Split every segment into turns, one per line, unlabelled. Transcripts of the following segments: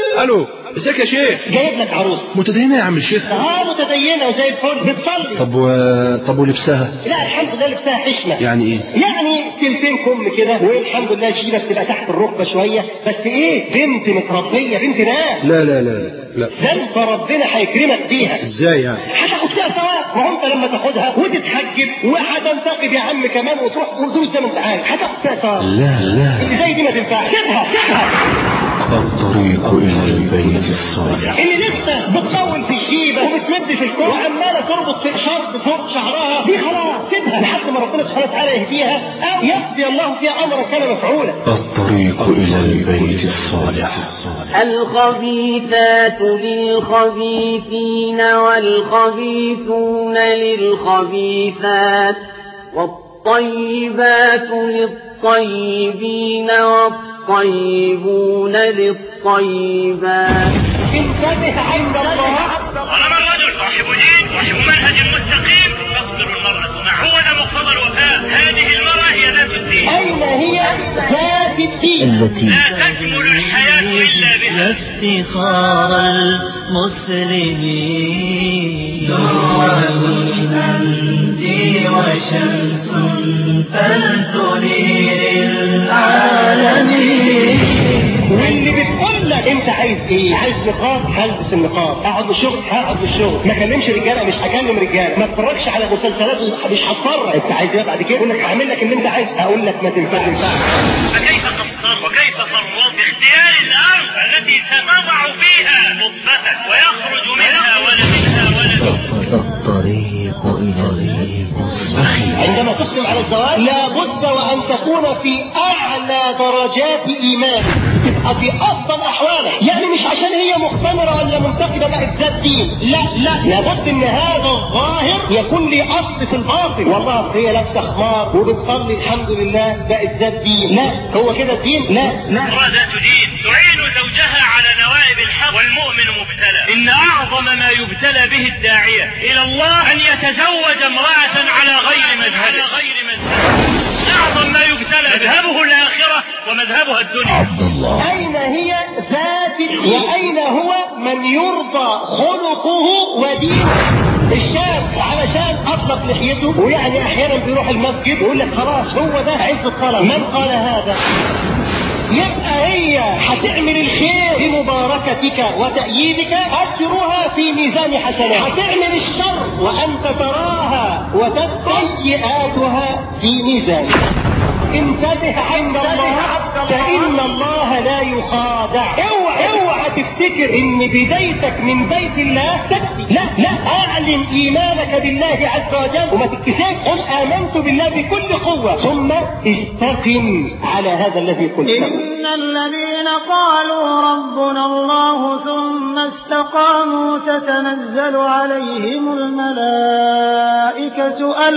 الو، ازيك يا شيخ؟
جايب لك عروس
متدينه يا عم الشيخ.
متدينه وزي الفل بتصلي.
طب ولبسها؟
لا الحمد لله لبسها حشمه.
يعني ايه؟
يعني تلتين كم كده، والحمد لله شيلة تبقى تحت الركبه شويه، بس ايه بنت متربيه بنت ناس.
لا لا لا لا،
ده انت ربنا هيكرمك بيها.
ازاي يعني؟
هتاخد فيها ثواب، ما هو انت لما تاخدها وتتحجب وهتنتقب يا عم كمان وتروح وتدوس زي ما انت عايز هتاخد فيها ثواب.
لا لا،
اللي زي دي ما تنفعش. سيبها.
الطريق الى البيت الصالح.
اللي لسه بتطول في الشيبه وبتمد في الكوع وعماله تربط في شرط فوق شعرها، دي خلاص سيبها لحد ما ربنا سبحانه وتعالى يهديها او يقضي الله فيها امرا كان مفعولا.
الطريق الى البيت الصالح.
الخبيثات للخبيثين والخبيثون للخبيثات والطيبات للطيبين والطيبون للطيبات.
انتبه عند الله.
طالما الرجل صاحب دين صاحب منهج مستقيم تصبر المرأة معه. هو ده مقتضى الوفاء. هذه المرأة هي ذات الدين.
أين هي ذات الدين
التي
لا تكمل الحياة إلا بها.
افتخار المسلمين دروة أنت وشمس فلتنير العالمين.
واللي بتقول لك انت عايز ايه؟ عايز نقاب؟ هلبس النقاب. اقعد بالشغل؟ هقعد بالشغل. ما اكلمش رجاله؟ مش هكلم رجاله. ما اتفرجش على مسلسلات؟ مش هتفرج. انت عايز ايه بعد كده؟ اقول لك هعمل لك اللي انت عايز. اقول لك ما تنفعش.
فكيف تفسر وكيف فرط باختيار الأرض التي ستضع فيها نطفها ويخرج منها ولد.
الطريق إلى الصحيح.
عندما تقسم على الزواج لابد وان تكون في اعلى درجات ايمانك، تبقى في افضل احوالك. يعني مش عشان هي مختمره ولا منتقده بقت ذات دين، لا لابد ان هذا الظاهر يكون لي اصل في الباطن. والله هي لابسه خمار وبتصلي الحمد لله بقت ذات دين. لا هو كده الدين؟ لا
ذات دين تعين زوجها على نوائب الحق والمؤمن مبتلى. إن أعظم ما يبتلى به الداعية إلى الله أن يتزوج امرأة على غير مذهبه. أعظم ما يبتلى مذهبه الآخرة ومذهبها الدنيا.
أين هي ذات وأين هو من يرضى خلقه ودينه؟ الشاب علشان أطلق لحيته ويعني أحيانا بيروح المسجد يقول لك خلاص هو ده عز الطلب. من قال هذا؟ يبقى هي هتعمل الخير بمباركتك وتأييدك أجرها في ميزان حسنات. هتعمل الشر وأنت تراها وتسيئاتها في ميزان. انتبه عند الله فإن الله لا يخادع. اوعى تفتكر ان بدايتك من بيت الله تكفي. لا اعلن ايمانك بالله عز وجل وما تتكسفش. قل امنت بالله بكل قوة ثم استقم على هذا الذي قلت.
إن الذين قالوا ربنا الله ثم استقاموا تتنزل عليهم الملائكة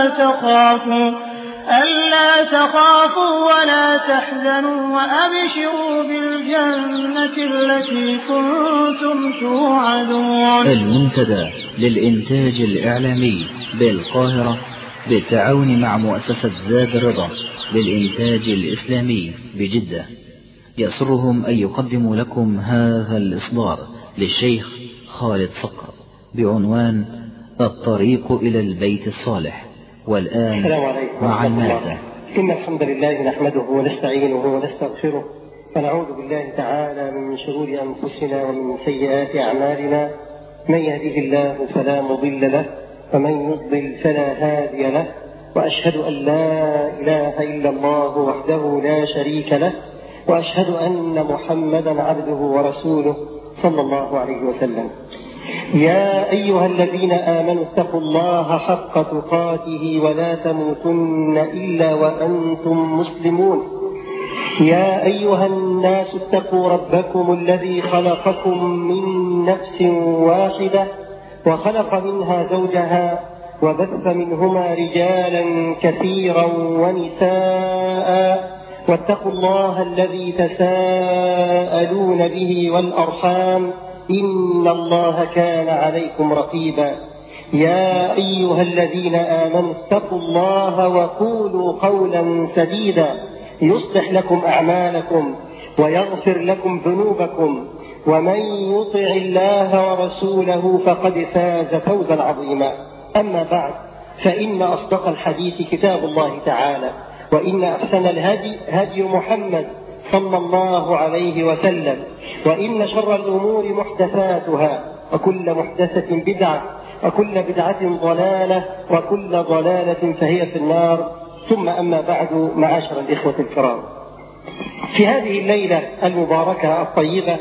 ألا تخافوا ولا تحزنوا وأبشروا بالجنة التي كنتم توعدون.
المنتدى للإنتاج الإعلامي بالقاهرة بالتعاون مع مؤسسة زاد الرضا للإنتاج الإسلامي بجدة يسرهم أن يقدموا لكم هذا الإصدار للشيخ خالد صقر بعنوان الطريق إلى البيت الصالح. والآن مع المادة.
إن الحمد لله نحمده ونستعينه ونستغفره ونعوذ بالله تعالى من شرور أنفسنا ومن سيئات أعمالنا. من يهده الله فلا مضل له ومن يضلل فلا هادي له. وأشهد أن لا إله إلا الله وحده لا شريك له وأشهد أن محمدا عبده ورسوله صلى الله عليه وسلم. يا أيها الذين آمنوا اتقوا الله حق تقاته ولا تموتن إلا وأنتم مسلمون. يا أيها الناس اتقوا ربكم الذي خلقكم من نفس واحدة وخلق منها زوجها وبث منهما رجالا كثيرا ونساء واتقوا الله الذي تساءلون به والأرحام إن الله كان عليكم رقيبا. يا أيها الذين آمنوا اتقوا الله وقولوا قولا سديدا يصلح لكم أعمالكم ويغفر لكم ذنوبكم ومن يطع الله ورسوله فقد فاز فوزا عظيما. أما بعد، فإن أصدق الحديث كتاب الله تعالى، وإن أحسن الهدي هدي محمد صلى الله عليه وسلم، وإن شر الأمور محدثاتها، وكل محدثة بدعة، وكل بدعة ضلالة، وكل ضلالة فهي في النار. ثم أما بعد، معاشر الإخوة الكرام، في هذه الليلة المباركة الطيبة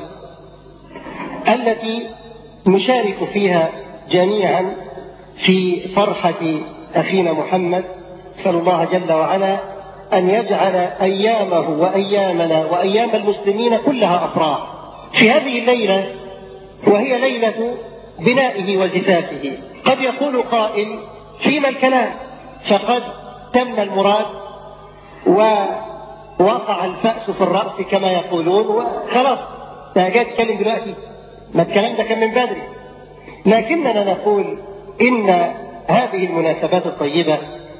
التي نشارك فيها جميعا في فرحة أخينا محمد، نسأل الله جل وعلا أن يجعل أيامه وأيامنا وأيام المسلمين كلها أفراح. في هذه الليلة، وهي ليلة بنائه وزفافه، قد يقول قائل: فيما الكلام؟ فقد تم المراد ووقع الفأس في الرأس كما يقولون، وخلاص جاي تتكلم دلوقتي، ما الكلام ده كان من بدري. لكننا نقول إن هذه المناسبات الطيبة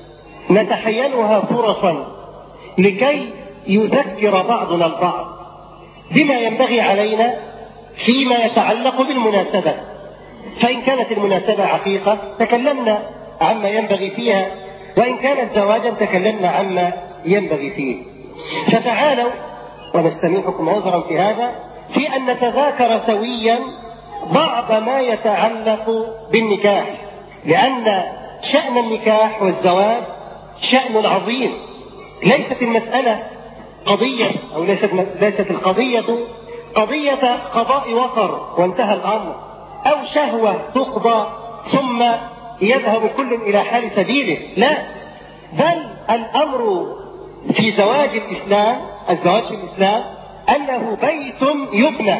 نتحينها فرصا لكي يذكر بعضنا البعض بما ينبغي علينا فيما يتعلق بالمناسبة. فإن كانت المناسبة عقيقة تكلمنا عما ينبغي فيها، وإن كانت زواجا تكلمنا عما ينبغي فيه. فتعالوا ونستميحكم عذرا في هذا، في أن نتذاكر سويا بعض ما يتعلق بالنكاح، لأن شأن النكاح والزواج شأن عظيم. ليست المسألة قضية، أو ليست القضية قضية قضاء وطر وانتهى الأمر، أو شهوة تقضى ثم يذهب كل إلى حال سبيله، لا، بل الأمر في زواج الإسلام، الزواج في الإسلام أنه بيت يبنى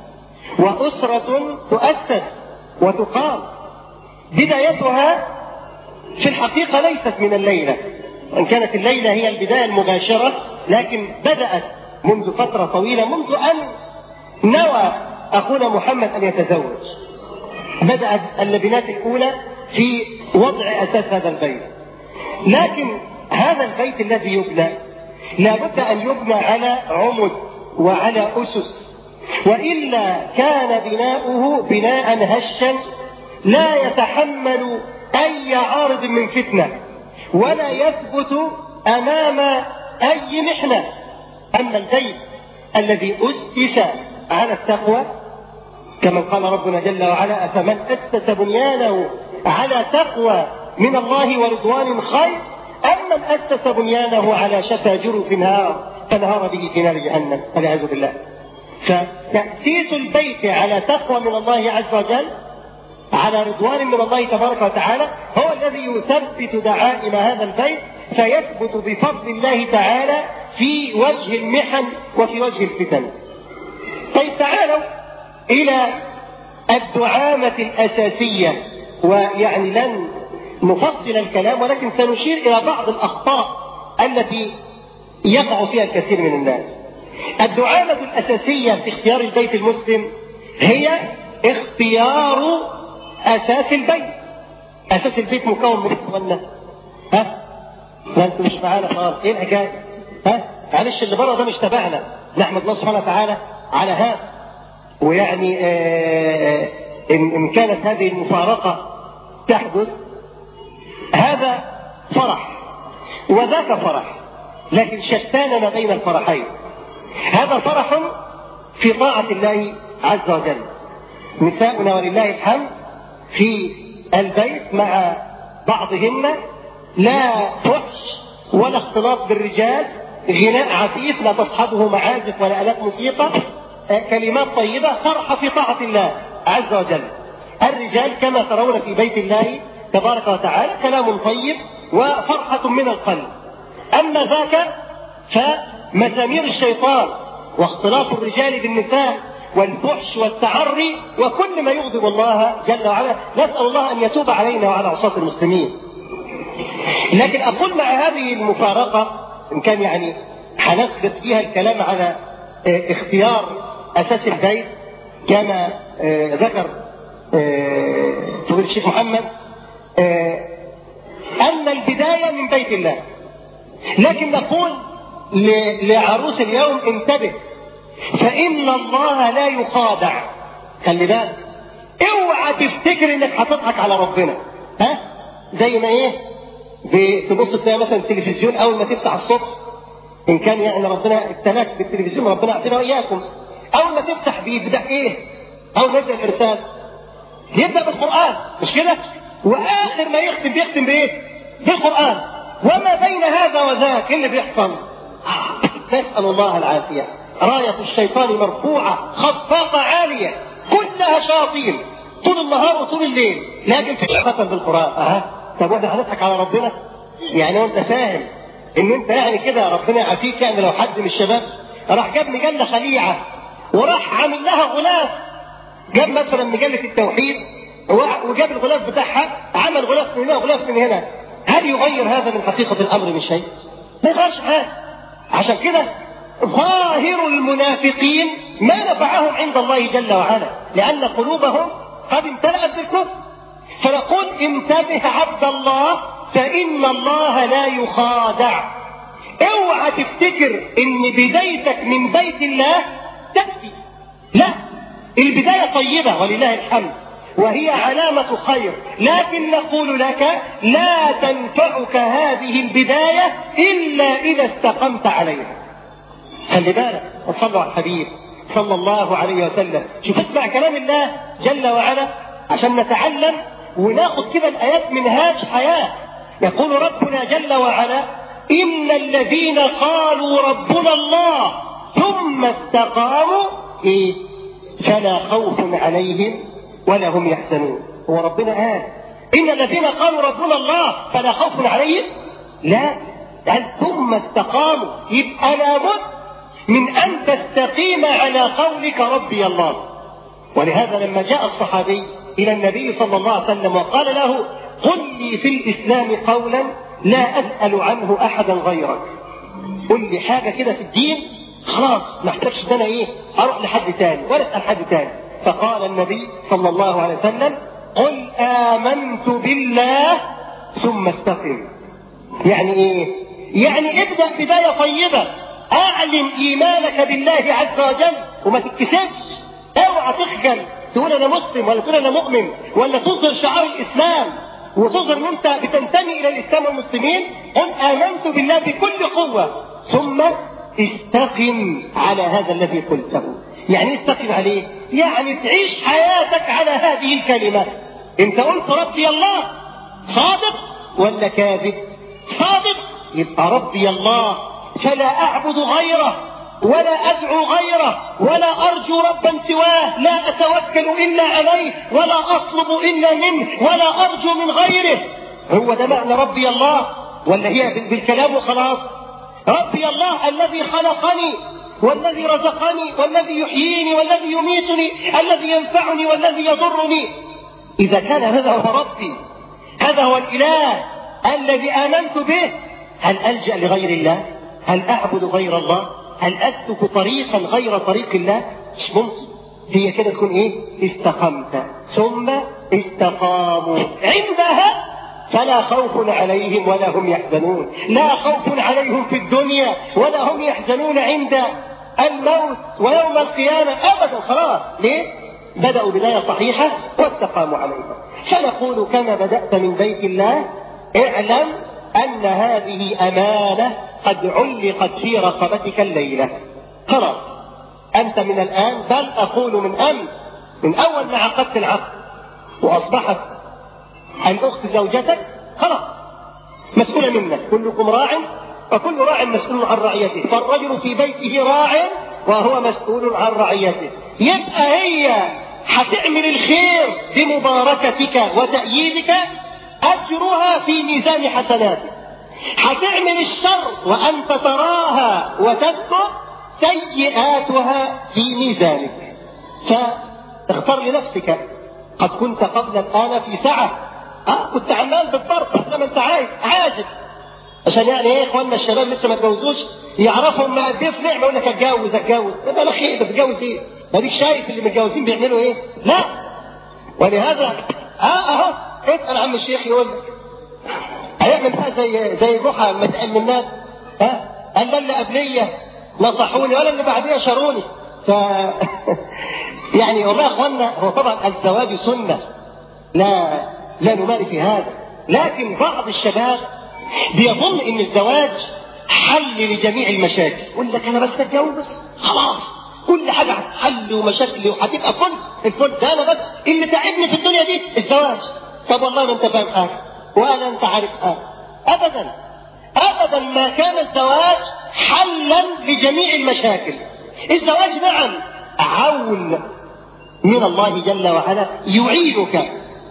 وأسرة تؤسس وتقام. بدايتها في الحقيقة ليست من الليلة، وإن كانت الليلة هي البداية المباشرة، لكن بدأت منذ فترة طويلة، منذ أن نوى أخونا محمد أن يتزوج. بدأت اللبنات الأولى في وضع أساس هذا البيت. لكن هذا البيت الذي يبنى لابد أن يبنى على عمد وعلى أسس، وإلا كان بناؤه بناء هشا لا يتحمل أي عارض من فتنة، ولا يثبت أمام أي محنة. أما البيت الذي أسس على التقوى، كما قال ربنا جل وعلا: أفمن أسس بنيانه على تقوى من الله ورضوان خير أم من أسس بنيانه على شفا جرف نار فانهار به في نار جهنم، والعياذ بالله. فتأسيس البيت على تقوى من الله عز وجل، على رضوان من الله تبارك وتعالى، هو الذي يثبت دعائم هذا البيت، فيثبت بفضل الله تعالى في وجه المحن وفي وجه الفتن. طيب، تعالوا إلى الدعامة الأساسية، ويعني لن نفصل الكلام، ولكن سنشير إلى بعض الأخطاء التي يقع فيها الكثير من الناس. الدعامة الأساسية في اختيار البيت المسلم هي اختيار أساس البيت. أساس البيت مكون من إخواننا، لا أنتم مش معانا خالص، إيه الحكاية؟ معلش، اللي بره ده مش تبعنا، نحمد الله سبحانه وتعالى على هذا. ويعني إن كانت هذه المفارقة تحدث، هذا فرح وذاك فرح، لكن شتان ما بين الفرحين. هذا فرح في طاعة الله عز وجل، نساؤنا ولله الحمد في البيت مع بعضهن لا فحش ولا اختلاط بالرجال، غناء عفيف لا تصحبه معازف ولا آلات موسيقى، كلمات طيبة، فرحة في طاعة الله عز وجل. الرجال كما ترون في بيت الله تبارك وتعالى كلام طيب وفرحة من القلب. أما ذاك فمزامير الشيطان واختلاط الرجال بالنساء والفحش والتعري وكل ما يغضب الله جل وعلا. نسأل الله أن يتوب علينا وعلى عصاة المسلمين. لكن أقول مع هذه المفارقة، إن كان يعني حنثبت فيها الكلام على اختيار أساس البيت كما ذكر فضيلة الشيخ محمد، أن البداية من بيت الله. لكن نقول لعروس اليوم: انتبه، فإن الله لا يخادع. خلي بالك، اوعى تفتكر انك هتضحك على ربنا. زي ما ايه بتبص تلاقي مثلا التلفزيون اول ما تفتح الصبح، ان كان يعني ربنا ابتلاك بالتلفزيون، ربنا يعطينا واياكم، اول ما تفتح بيبدا ايه؟ اول ما يبدا الارسال يبدا بالقران، مش كده؟ واخر ما يختم بيختم بايه؟ بالقران. وما بين هذا وذاك اللي بيحصل نسال الله العافيه. رايه الشيطان مرفوعه خفاقه عاليه كلها شياطين طول النهار وطول الليل، لكن في ختم بالقران. طب واحنا هنضحك على ربنا؟ يعني انت فاهم ان انت يعني كده ربنا يعافيك؟ يعني لو حد من الشباب راح جاب مجله خليعه وراح عامل لها غلاف، جاب مثلا مجله التوحيد وجاب الغلاف بتاعها، عمل غلاف من هنا وغلاف من هنا، هل يغير هذا من حقيقه الامر من شيء؟ ما يغيرش حاجه. عشان كده ظاهر المنافقين ما نفعهم عند الله جل وعلا، لان قلوبهم قد امتلأت بالكفر. فنقول انتبه عبد الله، فإن الله لا يخادع. اوعى تفتكر ان بدايتك من بيت الله تكفي، لا، البداية طيبة ولله الحمد وهي علامة خير، لكن نقول لك لا تنفعك هذه البداية إلا إذا استقمت عليها. خلي بالك، وصلوا على الحبيب صلى الله عليه وسلم. شوف اسمع كلام الله جل وعلا عشان نتعلم وناخد كده الآيات منهاج حياة. يقول ربنا جل وعلا: إن الذين قالوا ربنا الله ثم استقاموا فلا خوف عليهم ولا هم يحزنون. هو ربنا قال إن الذين قالوا ربنا الله فلا خوف عليهم؟ لا، قال ثم استقاموا، يبقى لابد من أن تستقيم على قولك ربي الله. ولهذا لما جاء الصحابي إلى النبي صلى الله عليه وسلم وقال له: قل لي في الإسلام قولا لا أسأل عنه أحدا غيرك، قل لي حاجة كده في الدين خلاص ما احتاجش ان انا اروح لحد تاني ولا اسال حد تاني. فقال النبي صلى الله عليه وسلم: قل آمنت بالله ثم استقم. يعني ايه؟ يعني ابدأ بداية طيبة، اعلن ايمانك بالله عز وجل وما تتكسفش، اوعى تخجل تقول انا مسلم ولا تقول انا مؤمن ولا تظهر شعار الاسلام وتظهر ان انت بتنتمي الى الاسلام والمسلمين. قل آمنت بالله بكل قوة ثم استقم على هذا الذي قلته. يعني استقم عليه، يعني تعيش حياتك على هذه الكلمة. انت قلت ربي الله، صادق ولا كاذب؟ صادق، يبقى ربي الله فلا أعبد غيره ولا أدعو غيره ولا أرجو ربا سواه، لا أتوكل إلا عليه ولا أطلب إلا منه ولا أرجو من غيره. هو ده معنى ربي الله ولا هي بالكلام وخلاص؟ ربي الله الذي خلقني والذي رزقني والذي يحييني والذي يميتني، الذي ينفعني والذي يضرني. إذا كان هذا هو ربي، هذا هو الإله الذي آمنت به، هل ألجأ لغير الله؟ هل أعبد غير الله؟ هل أسلك طريقا غير طريق الله؟ مش ممكن. هي كده تكون استقمت ثم استقاموا، عندها فلا خوف عليهم ولا هم يحزنون. لا خوف عليهم في الدنيا ولا هم يحزنون عند الموت ويوم القيامة أبدا. خلاص، ليه؟ بدأوا بداية صحيحة واستقاموا عليها. فنقول كما بدأت من بيت الله اعلم أن هذه أمانة قد علقت في رقبتك الليلة. خلاص، أنت من الآن، بل أقول من أمس، من أول ما عقدت العقد وأصبحت الأخت زوجتك، خلاص مسؤولة منك. كلكم راع وكل راع مسؤول عن رعيته، فالرجل في بيته راع وهو مسؤول عن رعيته. يبقى هي هتعمل الخير بمباركتك وتأييدك، أجرها في ميزان حسناتك. هتعمل الشر وأنت تراها وتذكر، سيئاتها في ميزانك. فاختر لنفسك. قد كنت قبل الآن في سعة، كنت عمال بالضرب زي ما انت عاجز، عشان يعني ايه اخواننا الشباب لسه ما اتجوزوش يعرفوا ما قد ايه في نعمه. يقول لك اتجوز ده خير، ده تتجوز ايه؟ ما ديك شايف اللي متجوزين بيعملوا ايه؟ لا. ولهذا اهو اسال عم الشيخ يقول لك هيعمل بقى زي جحا من الناس. قال لا اللي قبليه نصحوني ولا اللي بعديه شروني. يعني والله يا اخوانا، هو طبعا الزواج سنه، لا نماري في هذا، لكن بعض الشباب بيظن ان الزواج حل لجميع المشاكل. يقول لك انا بس اتجوز خلاص كل حاجه هتحل ومشاكلي وهتبقى الفل ده، انا بس اللي تعبني في الدنيا دي الزواج. طب والله ما انت فاهم حاجه ولا انت عارف حاجه. ابدا ما كان الزواج حلا لجميع المشاكل. الزواج نعم عون من الله جل وعلا يعينك،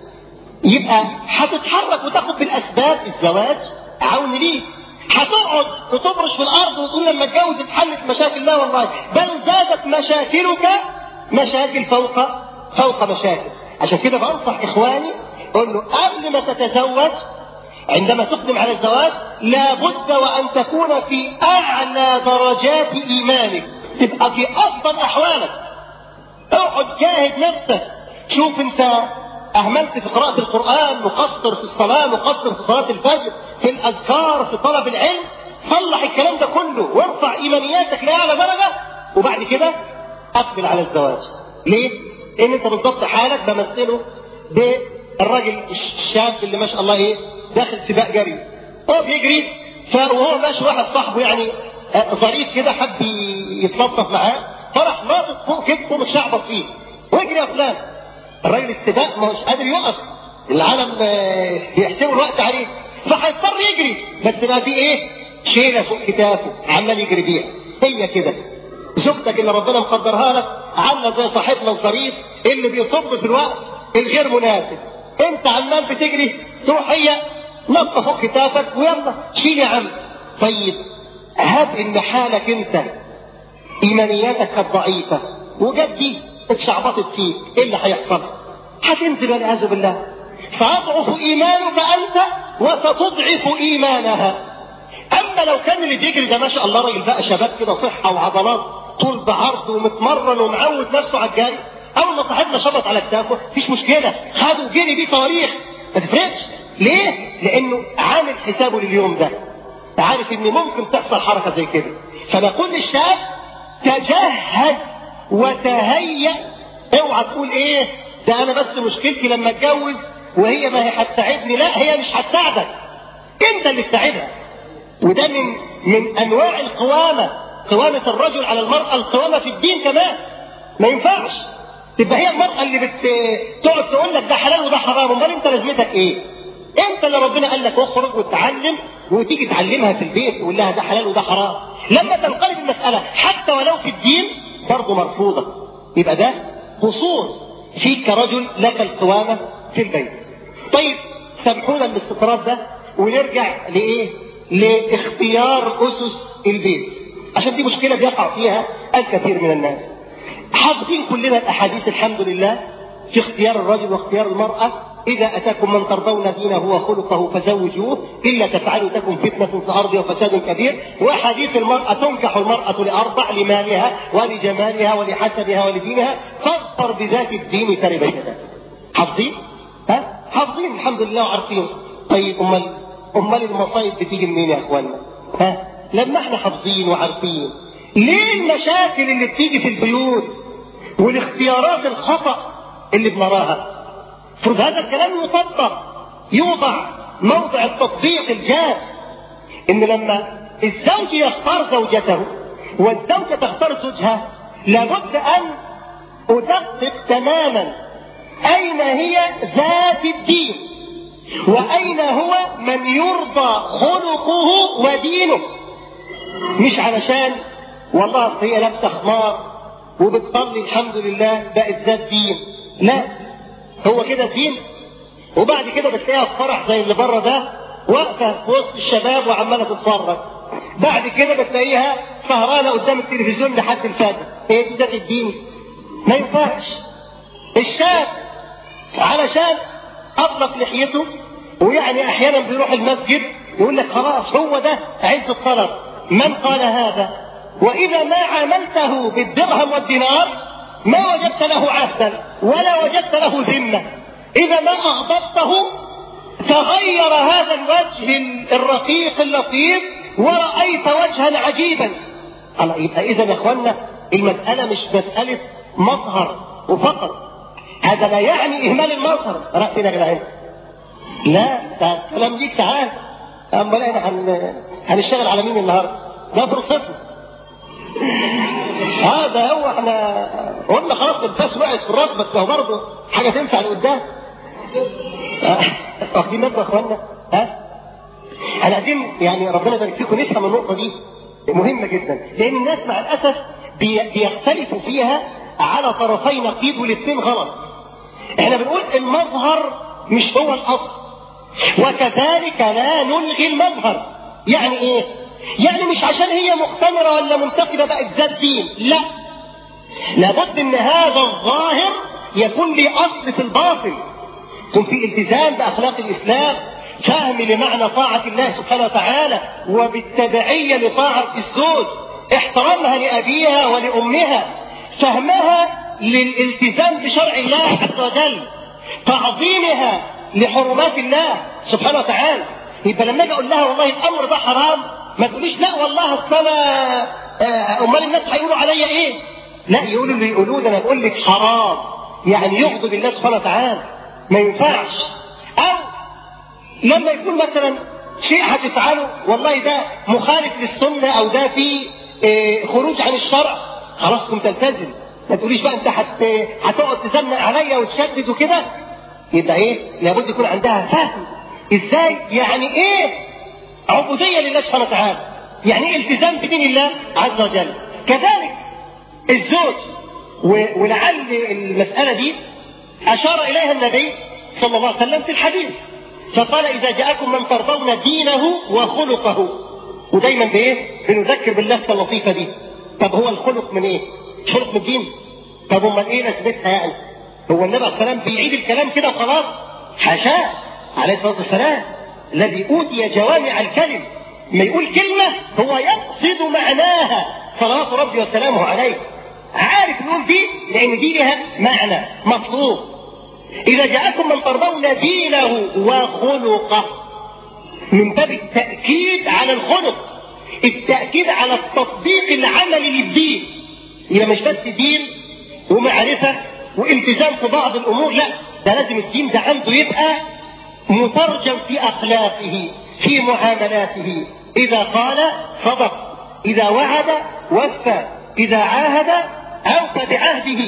يبقى هتتحرك وتاخد بالاسباب. الزواج عون ليك. هتقعد وتبرش في الارض وتقول لما اتجوز اتحلت مشاكل؟ لا والله، بل زادت مشاكلك مشاكل فوق مشاكل. عشان كده بنصح اخواني، اقول له قبل ما تتزوج، عندما تقدم على الزواج لابد وان تكون في اعلى درجات ايمانك، تبقى في افضل احوالك. اقعد جاهد نفسك، شوف انت اهملت في قراءة القرآن، مقصر في الصلاة، مقصر في صلاة الفجر، في الاذكار، في طلب العلم. صلح الكلام ده كله وارفع ايمانياتك لاعلى درجة، وبعد كده اقبل على الزواج. ليه؟ ان انت بالضبط حالك بمثله بالراجل الشاب اللي ما شاء الله داخل سباق جري، هو بيجري وهو ماشي واحد صاحبه يعني ظريف كده حب يتلطف معاه، فراح ناطط فوق كتفه متشعبط فيه، واجري يا فلان. الراجل السباق ما هوش قادر يقف، العالم بيحسبوا الوقت عليه، فهيضطر يجري، بس بقى في شيله فوق كتافه عمال يجري بيها. هي كده زوجتك اللي ربنا مقدرها لك عامله زي صاحبنا الظريف اللي بيصب في الوقت الغير مناسب. انت عمال بتجري، تروح هي نطه فوق كتافك ويلا شيل يا عم. طيب هب ان حالك انت ايمانياتك كانت ضعيفه وجت دي اتشعبطت فيك، ايه اللي هيحصل؟ هتنزل والعياذ بالله، فيضعف ايمانك انت وستضعف ايمانها. اما لو كان اللي بيجري ده ما شاء الله راجل بقى شباب كده صحه وعضلات طول بعرض ومتمرن ومعود نفسه على الجري، اول ما صاحبنا شبط على كتافه مفيش مشكله، خده جري بيه صواريخ ما تفرقش. ليه؟ لانه عامل حسابه لليوم ده، عارف ان ممكن تحصل حركه زي كده. فنقول للشاب تجهز وتهيأ. اوعى تقول ده انا بس مشكلتي لما اتجوز وهي ما هي هتساعدني. لا، هي مش هتساعدك، انت اللي تساعدها. وده من انواع القوامه الرجل على المراه، القوامه في الدين كمان. ما ينفعش تبقى هي المراه اللي بتقعد تقول لك ده حلال وده حرام، امال انت لازمتك ايه؟ انت اللي ربنا قال لك اخرج وتعلم، وتيجي تعلمها في البيت تقول لها ده حلال وده حرام. لما تنقلب المساله حتى ولو في الدين برضه مرفوضه، يبقى ده قصور فيك كرجل لك القوامه في البيت. طيب سامحونا الاستطراد ده ونرجع لاختيار اسس البيت، عشان دي مشكله بيقع فيها الكثير من الناس. حافظين كلنا الاحاديث الحمد لله في اختيار الرجل واختيار المراه. إذا أتاكم من ترضون دينه وخلقه فزوجوه، إلا تفعلوا تكن فتنة في الأرض وفساد كبير. وحديث المرأة تنكح المرأة لأربع: لمالها ولجمالها ولحسبها ولدينها، فاظفر بذات الدين تربت يداك. حافظين؟ حافظين الحمد لله وعارفين. طيب أمال المصايب بتيجي منين يا أخوانا؟ لما احنا حافظين وعارفين، ليه المشاكل اللي بتيجي في البيوت والاختيارات الخطأ اللي بنراها؟ فرض هذا الكلام يطبق، يوضع موضع التطبيق الجاد، ان لما الزوج يختار زوجته والزوجة تختار زوجها لابد ان ادقق تماما اين هي ذات الدين واين هو من يرضى خلقه ودينه. مش علشان والله هي لابسه خمار وبتصلي الحمد لله بقت ذات دين، لا، هو كده دين. وبعد كده بتلاقيها في فرح زي اللي بره ده واقفه في وسط الشباب وعماله تتفرج، بعد كده بتلاقيها سهرانه قدام التلفزيون لحد الفجر. هي دي ذات الدين؟ ما ينفعش. الشاب علشان اطلق لحيته ويعني احيانا بيروح المسجد يقول لك خلاص هو ده عز الطلب. من قال هذا؟ واذا ما عاملته بالدرهم والدينار ما وجدت له عهدا ولا وجدت له ذمه. اذا ما اغضبته تغير هذا الوجه الرقيق اللطيف ورأيت وجها عجيبا. يبقى اذا يا اخوانا المسألة مش مسألة مظهر وفقط، هذا لا يعني إهمال المظهر. رأينا يا جدعان؟ لا، ده كلام ليك. تعال أمال احنا هنشتغل على مين النهارده؟ ده فرصتنا. هذا هو احنا قلنا خلاص الفاس وقعت في الراس، بس هو برضه حاجة تنفع لقدام. واخدين بالكم يا اخوانا؟ احنا عايزين يعني ربنا يبارك فيكم نفهم النقطة دي مهمة جدا، لأن الناس مع الأسف بيختلفوا فيها على طرفي نقيض والاثنين غلط. احنا بنقول المظهر مش هو الأصل، وكذلك لا نلغي المظهر. يعني ايه؟ يعني مش عشان هي مختمرة ولا منتقدة بقت ذات دين، لا، لابد ان هذا الظاهر يكون له اصل في الباطن، يكون في التزام باخلاق الاسلام، فهم لمعنى طاعة الله سبحانه وتعالى، وبالتبعية لطاعة الزوج، احترامها لأبيها ولأمها، فهمها للالتزام بشرع الله عز وجل، تعظيمها لحرمات الله سبحانه وتعالى. يبقى لما اجي اقول لها والله الامر ده حرام، ما تقوليش لا والله اصل انا امال الناس هيقولوا عليا ايه؟ لا، يقولوا اللي يقولوه ده، انا بقول لك حرام، يعني يغضب الله سبحانه وتعالى، ما ينفعش. او لما يكون مثلا شيء هتفعله والله ده مخالف للسنه او ده فيه خروج عن الشرع، خلاص كنت تلتزم. ما تقوليش بقى انت هتقعد تزنق عليا وتشدد وكده. يبقى ايه؟ لابد يكون عندها فهم ازاي يعني ايه عبوديه لله سبحانه وتعالى، يعني ايه التزام بدين الله عز وجل. كذلك الزوج، ولعل المساله دي اشار اليها النبي صلى الله عليه وسلم في الحديث، فقال اذا جاءكم من ترضون دينه وخلقه. ودايما بايه؟ بنذكر باللفظه اللطيفه دي. طب هو الخلق من ايه؟ خلق من الدين؟ طب امال ايه نسبتها يعني؟ هو النبي عليه الصلاه والسلام بيعيد الكلام كده وخلاص؟ حاشاه عليه الصلاه والسلام، الذي اوتي جوامع الكلم، ما يقول كلمه هو يقصد معناها صلوات ربي وسلامه عليه، عارف يقول دي لان دي لها معنى مطلوب. اذا جاءكم من ترضون دينه وخلقه، من باب التاكيد على الخلق، التاكيد على التطبيق العملي للدين. يبقى مش بس دين ومعرفه والتزام في بعض الامور، لا، ده لازم الدين ده عنده يبقى مترجم في اخلاقه، في معاملاته. اذا قال صدق، اذا وعد وفى، اذا عاهد اوفى بعهده،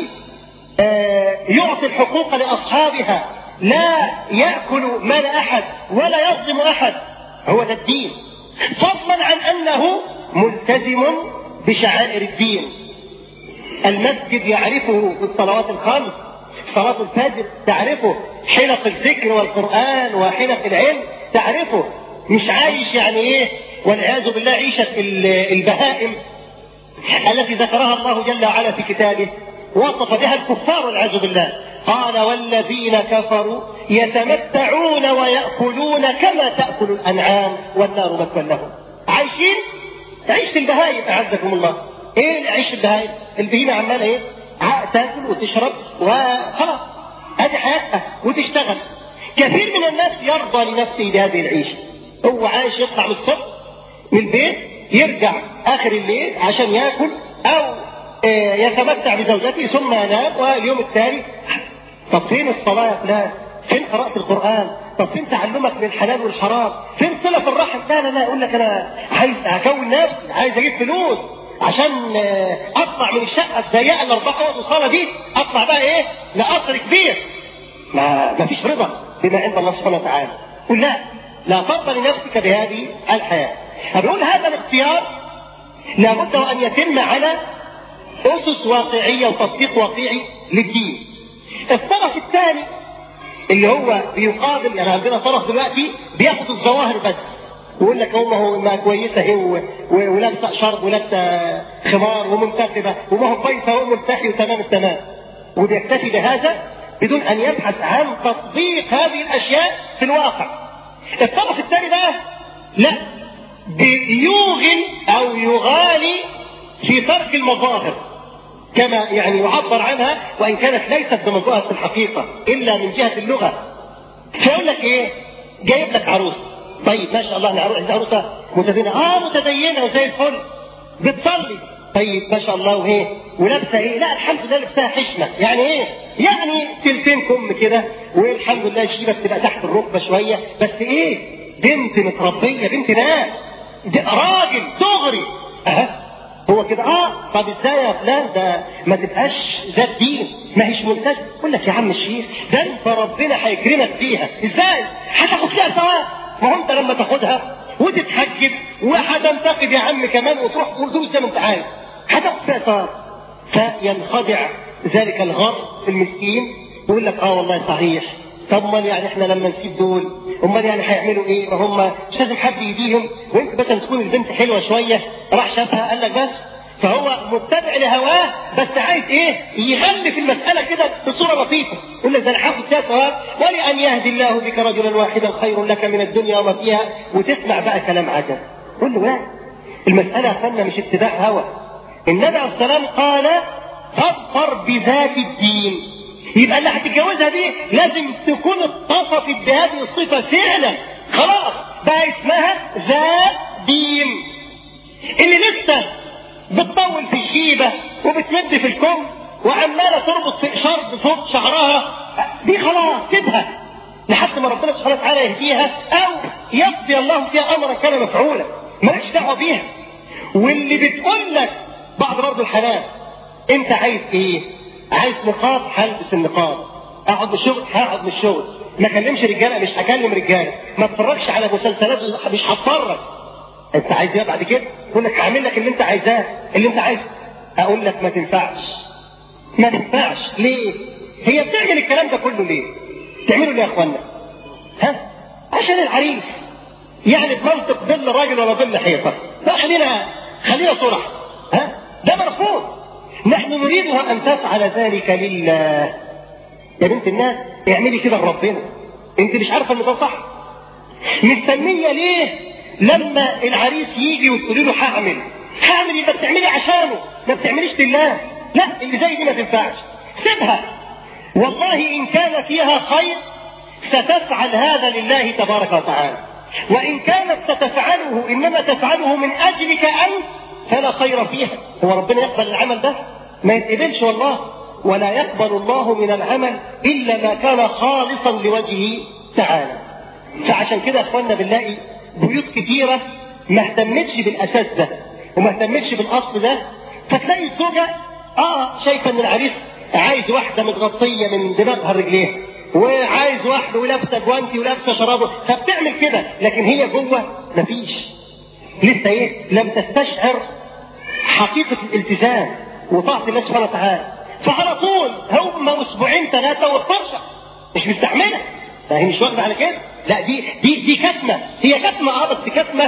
يعطي الحقوق لاصحابها، لا ياكل مال احد ولا يظلم احد. هو ده الدين، فضلا عن انه ملتزم بشعائر الدين. المسجد يعرفه في الصلوات الخمس، صلاة الفجر تعرفه، حلق الذكر والقرآن وحلق العلم تعرفه، مش عايش يعني ايه والعياذ بالله عيشة البهائم التي ذكرها الله جل وعلا في كتابه، وصف بها الكفار والعياذ بالله. قال والذين كفروا يتمتعون ويأكلون كما تأكل الأنعام والنار مثوى لهم. عايشين عيشة البهائم أعزكم الله. ايه عيش البهائم؟ البهيمة عمالة ايه؟ تاكل وتشرب وخلاص، هذه حياتها وتشتغل. كثير من الناس يرضى لنفسه بهذه العيشة، هو عايش يطلع من الصبح من البيت يرجع آخر الليل عشان يأكل أو يتمتع بزوجته ثم ينام واليوم التالي. طب فين الصلاة يا فلان؟ فين قراءة القرآن؟ طب فين تعلمك من الحلال والحرام؟ فين صلة الرحم؟ لا يقول لك أنا عايز أكون نفسي، عايز أجيب فلوس عشان اطلع من الشقه الضيقه اللي 4 اوض وصاله دي، اطلع بقى ايه لقصر كبير. ما فيش رضا بما عند الله سبحانه وتعالى. قل لا ترضى لنفسك بهذه الحياه. بقول هذا الاختيار لابد ان يتم على اسس واقعيه وتطبيق واقعي للدين. الطرف الثاني اللي هو بيقابل، يعني عندنا طرف دلوقتي بياخد الظواهر بس، ويقول لك هو ما كويسه هي ولابسه شرب ولابسه خمار ومنتخبه وما هو كويسه وملتحي وتمام التمام، وبيكتفي بهذا بدون ان يبحث عن تطبيق هذه الاشياء في الواقع. الطرف الثاني بقى لا، بيوغل او يغالي في ترك المظاهر كما يعني يعبر عنها، وان كانت ليست بمظاهر في الحقيقه الا من جهه اللغه. فيقول لك ايه؟ جايب لك عروس، طيب ما شاء الله انا عروسه متدينه، متدينه وزي الفل، بتصلي، طيب ما شاء الله، وهي ولابسه ايه؟ لا الحمد لله لابسها حشمه. يعني ايه؟ يعني تلتين كم كده، والحمد لله الشيبه بتبقى تحت الركبه شويه، بس ايه؟ بنت متربيه، بنت ناس، راجل دغري. هو كده. طب ازاي يا فلان؟ ده ما تبقاش ذات دين، ما هيش ملتزم. يقول لك يا عم الشيخ ده انت ربنا هيكرمك فيها، ازاي؟ هتاخد فيها ثواب. ما هو انت لما تاخدها وتتحجب وهتنتقد يا عم كمان وتروح تقول دروس زي ما انت عايز، هتاخد فيها ثواب. فينخدع ذلك الغر المسكين ويقول لك والله صحيح. طب امال يعني احنا لما نسيب دول امال يعني هيعملوا ايه؟ ما هم مش لازم حد يديهم، وانت مثلا تكون البنت حلوه شويه راح شافها قال لك بس. فهو متبع لهواه، بس عايز ايه؟ يغلف المساله كده بصوره لطيفه، يقول لك ده انا هاخد فيها ثواب، ولان يهدي الله بك رجلا واحدا خير لك من الدنيا وما فيها. وتسمع بقى كلام عجب. قول له لا، المساله يا فندم مش اتباع هوى. النبي عليه السلام قال فاظفر بذات الدين. يبقى اللي هتتجوزها دي لازم تكون اتصفت بهذه الصفه فعلا، خلاص بقى اسمها ذات دين. اللي لسه بتطول في الشيبه وبتمد في الكم وعماله تربط في شرب فوق شعرها، دي خلاص سيبها لحد ما ربنا سبحانه وتعالى يهديها او يقضي الله فيها امرا كان مفعولا، مالكش دعوه بيها. واللي بتقول لك بعض برضه الحلال، انت عايز ايه؟ عايز نقاب؟ هلبس النقاب. اقعد من الشغل؟ هقعد من الشغل. ما اكلمش رجاله؟ مش هكلم رجاله. ما اتفرجش على مسلسلات؟ مش هتفرج. انت عايز ايه بعد كده؟ يقول لك هعمل لك اللي انت عايزاه، اللي انت عايزه. اقول لك ما تنفعش. ما تنفعش. ليه؟ هي بتعمل الكلام ده كله ليه؟ تعمله ليه يا اخوانا؟ عشان العريس. يعني بمنطق ظل راجل ولا ظل حيطه. خلينا صرح. ده مرفوض. نحن نريدها ان تفعل ذلك لله. يا بنت الناس اعملي كده لربنا. انت مش عارفه ان ده صح؟ مستنيه ليه لما العريس يجي وتقولي له هعمل يبقى بتعملي عشانه، ما بتعمليش لله. لا، اللي زي دي ما تنفعش. سيبها. والله ان كان فيها خير ستفعل هذا لله تبارك وتعالى، وان كانت ستفعله انما تفعله من اجلك انت فلا خير فيها. هو ربنا يقبل العمل ده؟ ما يتقبلش والله. ولا يقبل الله من العمل الا ما كان خالصا لوجهه تعالى. فعشان كده يا اخوانا بنلاقي بيوت كثيره ما اهتمتش بالاساس ده وما اهتمتش بالاصل ده، فتلاقي الزوجه شايفه ان العريس عايز واحده متغطيه من دماغها لرجليها، وعايز واحده ولابسه جوانتي ولابسه شرابه، فبتعمل كده. لكن هي جوه مفيش، لسه لم تستشعر حقيقه الالتزام وطاعه الله سبحانه وتعالى. فعلى طول هم اسبوعين ثلاثه وتفرشح، مش مستحمله. فهي مش واخده على كده. لا، دي كتمه. هي كتمه بس كتمه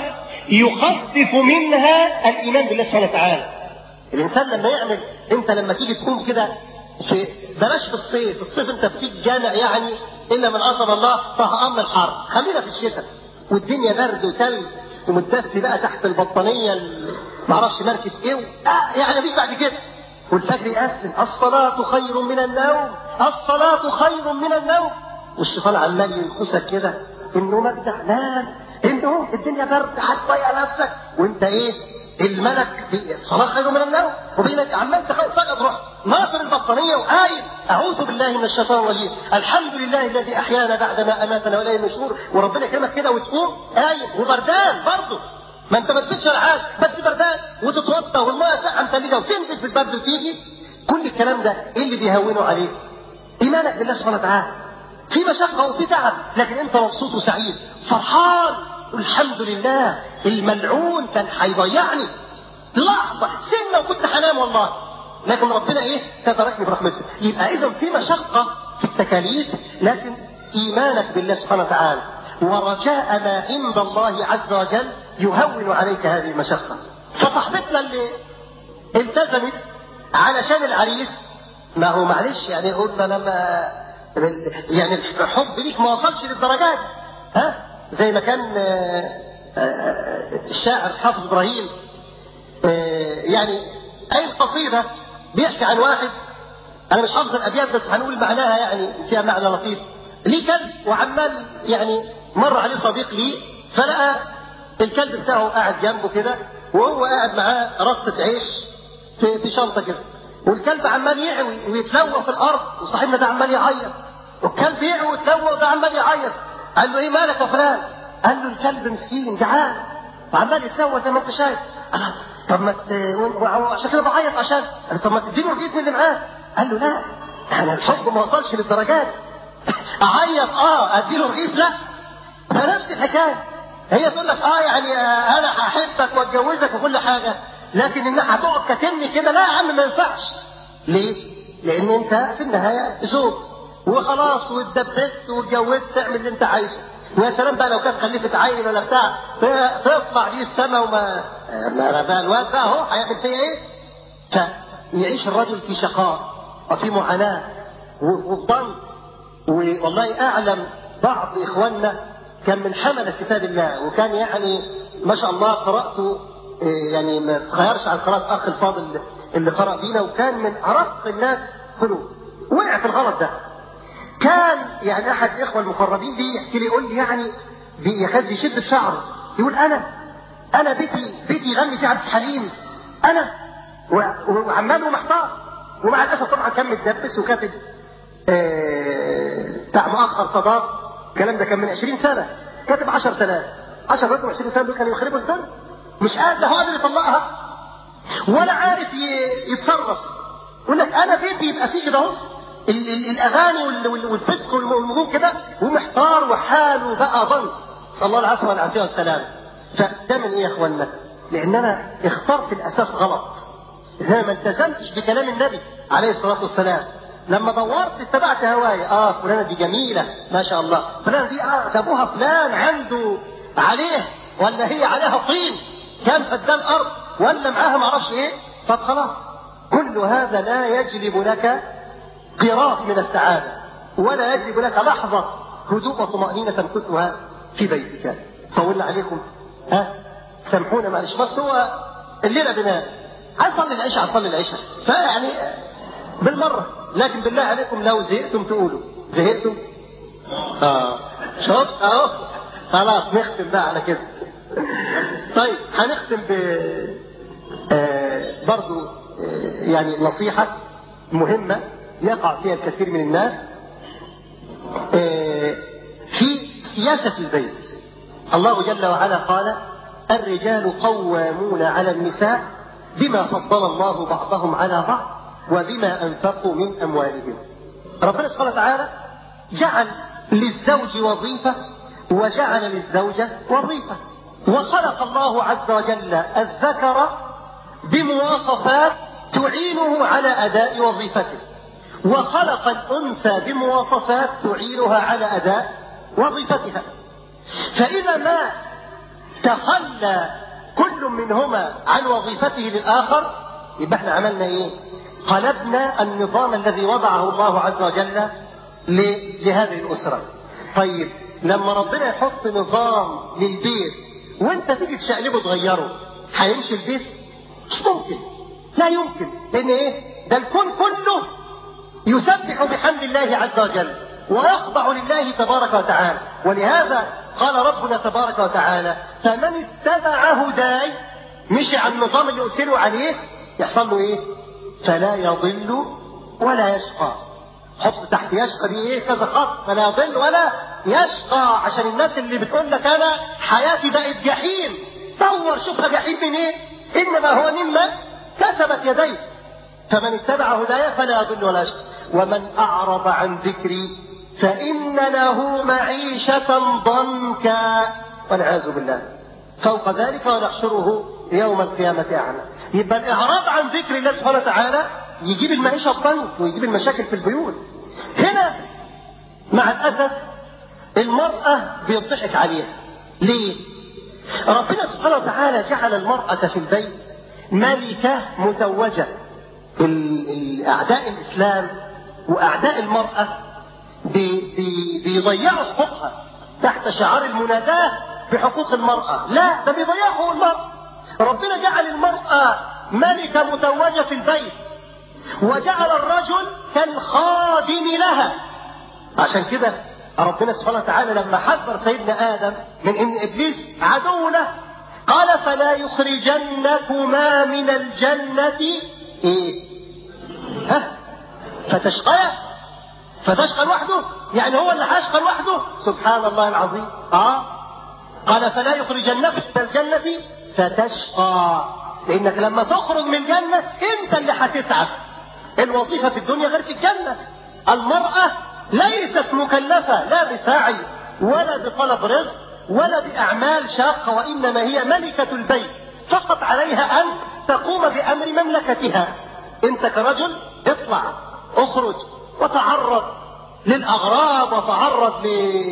يخفف منها الايمان بالله سبحانه وتعالى. الانسان لما يعمل، انت لما تيجي تقوم كده بلاش في الصيف انت بتيجي جامع يعني الا من اصل الله فهأم الحر. خلينا في الشتاء والدنيا برد وثلج ومتدفي بقى تحت البطانيه معرفش ماركه ايه يعني مفيش بعد كده. والفجر يأذن الصلاة خير من النوم، الصلاة خير من النوم، والشيطان عمال ينقصك كده انه مجدع نام، انه الدنيا برد هتضيع نفسك، وانت الملك في الصلاة خير من النوم، وبينك عمال تخاف فجأة تروح ناصر البطانية وقايل أعوذ بالله من الشيطان الرجيم، الحمد لله الذي أحيانا بعدما أماتنا وإليه النشور، وربنا يكرمك كده وتقوم قايل وبردان برضه. ما انت ما تفيدش ولا حاجه، بس بردان وتتوضا والماء ساقعه متلجه وتنزل في البرد وتيجي. كل الكلام ده ايه اللي بيهونه عليك؟ ايمانك بالله سبحانه وتعالى. في مشقه وفي تعب، لكن انت مبسوط وسعيد فرحان. الحمد لله، الملعون كان هيضيعني لحظه سنه وكنت هنام والله، لكن ربنا تدركني برحمته. يبقى اذا في مشقه في التكاليف، لكن ايمانك بالله سبحانه وتعالى ورجاء ما عند الله عز وجل يهون عليك هذه المشقة. فصاحبتنا اللي التزمت علشان العريس، ما هو معلش قلنا لما الحب ليك ما وصلش للدرجات، زي ما كان الشاعر حافظ ابراهيم اي قصيدة بيحكي عن واحد، انا مش حافظ الابيات بس هنقول معناها فيها معنى لطيف. ليه كلب وعمال مر عليه صديق ليه فلقى الكلب بتاعه قاعد جنبه كده، وهو قاعد معاه رصة عيش في شنطة كده، والكلب عمال يعوي ويتلوى في الارض، وصاحبنا ده عمال يعيط، والكلب يعوي ويتلوى وده عمال يعيط. قال له ايه مالك يا فلان؟ قال له الكلب مسكين جعان وعمال يتلوى زي ما انت شايف. طب ما عشان كده بعيط عشان. قال طب ما تديله رغيف من اللي معاه. قال له لا، انا الحب ما وصلش للدرجات. اعيط اديله رغيف لا. فنفس الحكايه، هي تقول لك يعني انا هحبك واتجوزك وكل حاجه، لكن انها هتقعد كاتمني كده لا يا عم ما ينفعش. ليه؟ لان انت في النهايه زوج وخلاص، واتدبست واتجوزت تعمل اللي انت عايزه. ويا سلام بقى لو كانت خلفت عيل ولا بتاع تطلع دي السما وما بقى الواد بقى اهو هيعمل فيا ايه؟ فيعيش الرجل في شقاء وفي معاناه وفي ضنك. والله اعلم بعض اخواننا كان من حملة كتاب الله، وكان يعني ما شاء الله قراءته يعني ما تخيرش عن قراءة اخ الفاضل اللي قرأ بينا، وكان من ارق الناس قلوب. وقع في الغلط ده. كان يعني احد الاخوه المقربين لي يحكي لي يقول لي يعني يكاد يشد في شعره، يقول انا بيتي يغني في عبد الحليم انا وعمال ومحتار. ومع الاسف طبعا كان متدبس وكاتب بتاع مؤخر صداق. الكلام ده كان من 20 سنه، كاتب 10,000 20 سنه دول كانوا يخربوا السنه. مش قادر لا هو قادر يطلقها ولا عارف يتصرف. يقول لك انا بيتي يبقى فيه كده اهو الاغاني والفسق والمجون كده، ومحتار وحاله بقى ضنك. صلى الله العافيه والعافيه والسلام. فده من ايه يا اخوانا؟ لان انا اخترت الاساس غلط. اذا ما التزمتش بكلام النبي عليه الصلاه والسلام، لما دورت اتبعت هواي. فلانه دي جميله ما شاء الله، فلانه دي ابوها فلان عنده عليه ولا هي عليها طين كان فدان ارض ولا معاها ما اعرفش ايه. طب خلاص، كل هذا لا يجلب لك قراط من السعاده، ولا يجلب لك لحظه هدوء وطمانينه تمكثها في بيتك. طولنا عليكم سامحونا معلش، بس هو الليله بناء هنصلي العشاء فيعني بالمره. لكن بالله عليكم لو زهقتم تقولوا زهقتم. شوف اهو خلاص نختم بقى على كده. طيب هنختم برضو يعني نصيحة مهمة يقع فيها الكثير من الناس في سياسة البيت. الله جل وعلا قال الرجال قوامون على النساء بما فضل الله بعضهم على بعض وبما أنفقوا من أموالهم. ربنا سبحانه وتعالى جعل للزوج وظيفة وجعل للزوجة وظيفة، وخلق الله عز وجل الذكر بمواصفات تعينه على أداء وظيفته، وخلق الأنثى بمواصفات تعينها على أداء وظيفتها. فإذا ما تخلى كل منهما عن وظيفته للآخر يبقى احنا عملنا ايه؟ قلبنا النظام الذي وضعه الله عز وجل لهذه الأسرة. طيب لما ربنا يحط نظام للبيت وانت تيجي تشقلبه تغيره، هيمشي البيت؟ مش ممكن، لا يمكن. لان ايه؟ ده الكون كله يسبح بحمد الله عز وجل ويخضع لله تبارك وتعالى. ولهذا قال ربنا تبارك وتعالى فمن اتبع هداي، مشي على النظام اللي قلت له عليه، يحصل له ايه؟ فلا يضل ولا يشقى. حط تحت يشقى دي ايه؟ كذا خط. فلا يضل ولا يشقى، عشان الناس اللي بتقول لك انا حياتي بقت جحيم، دور شوفها جحيم من ايه؟ انما هو مما كسبت يديه. فمن اتبع هدايا فلا يضل ولا يشقى ومن اعرض عن ذكري فان له معيشة ضنكا والعياذ بالله. فوق ذلك ونحشره يوم القيامة أعمى. يبقى الإعراض عن ذكر الله سبحانه وتعالى يجيب المعيشة الضنك ويجيب المشاكل في البيوت. هنا مع الأسف المرأة بيضحك عليها. ليه؟ ربنا سبحانه وتعالى جعل المرأة في البيت ملكة متوجة. أعداء الإسلام وأعداء المرأة بيضيعوا حقوقها تحت شعار المناداة بحقوق المرأة. لا، ده بيضيعوا حقوق المرأة. ربنا جعل المرأة ملكة متوجة في البيت، وجعل الرجل كالخادم لها. عشان كده ربنا سبحانه وتعالى لما حذر سيدنا آدم من إن إبليس عدو له قال فلا يخرجنكما من الجنة فتشقى لوحده، يعني هو اللي هيشقى لوحده. سبحان الله العظيم. قال فلا يخرجنك من الجنة فتشقى، لأنك لما تخرج من الجنة أنت اللي هتتعب. الوظيفة في الدنيا غير في الجنة. المرأة ليست مكلفة لا بسعي ولا بطلب رزق ولا بأعمال شاقة، وإنما هي ملكة البيت، فقط عليها أن تقوم بأمر مملكتها. أنت كرجل اطلع اخرج وتعرض للأغراض وتعرض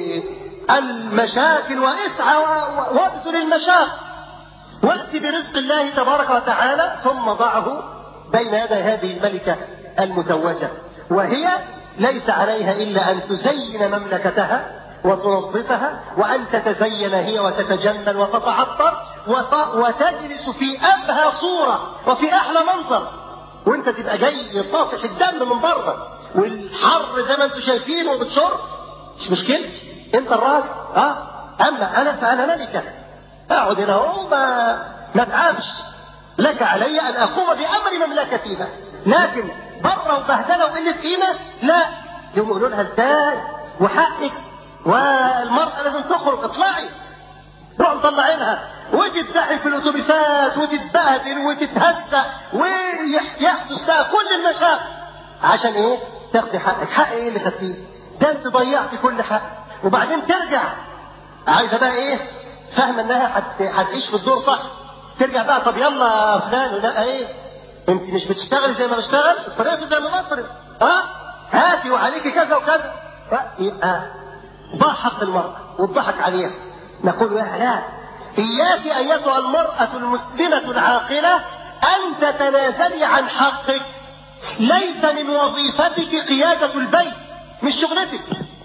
للمشاكل واسعى وابذل المشاق، وأتي برزق الله تبارك وتعالى ثم ضعه بين يدي هذه الملكة المتوجة، وهي ليس عليها إلا أن تزين مملكتها وتنظفها، وأن تتزين هي وتتجمل وتتعطر وتجلس في أبهى صورة وفي أحلى منظر، وانت تبقى جاي طافح الدم من بره والحر زي ما انتم شايفين وبتشر. مش مشكلتي، انت الراجل. اما انا فانا ملكه، اقعد هنا ما تعبش، لك علي ان اقوم بامر مملكتي. لكن بره وبهدله وقله قيمه لا، يوم يقولوا لها ازاي وحقك والمراه لازم تخرج، اطلعي. روحوا مطلعينها وتتزحف في الاتوبيسات وتتبهدل وتتهزق ويحدث لها كل المشاكل. عشان ايه؟ تاخدي حقك. حق ايه اللي خدتيه؟ ده انت ضيعتي كل حق، وبعدين ترجع عايزه بقى ايه؟ فاهمه انها هتعيش في الدور صح، ترجع بقى طب يلا فلان. لا ايه؟ انت مش بتشتغلي زي ما بشتغل، الصريف زي ما بصرف. هاتي وعليكي كذا وكذا. يبقى ضاع حق المرأة والضحك عليها. نقول يا لا، إياك أيتها المرأة المسلمة العاقلة أن تتنازلي عن حقك. ليس من وظيفتك قيادة البيت، مش شغلتك.